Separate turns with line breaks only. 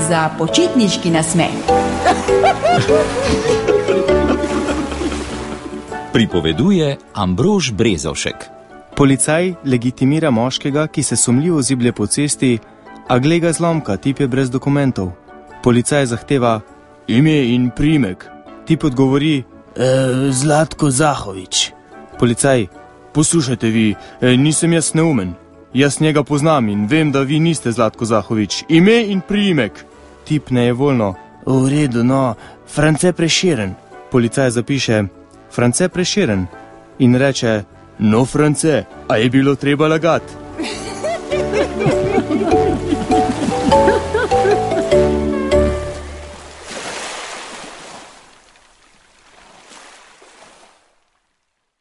za počitniški nasmeh.
Pripoveduje Ambrož Brezovšek.
Policaj legitimira moškega, ki se sumljivo ziblje po cesti, a glej ga zlomka, tip je brez dokumentov. Policaj zahteva ime in priimek. Tip odgovori Zlatko Zahovič. Policaj: poslušajte vi, nisem jaz neumen. Jaz njega poznam in vem, da vi niste Zlatko Zahovič. Ime in priimek. Tip nejevoljno: v redu, no, France Prešeren. Policaj zapiše France Prešeren in reče: no, France, a je bilo treba lagati?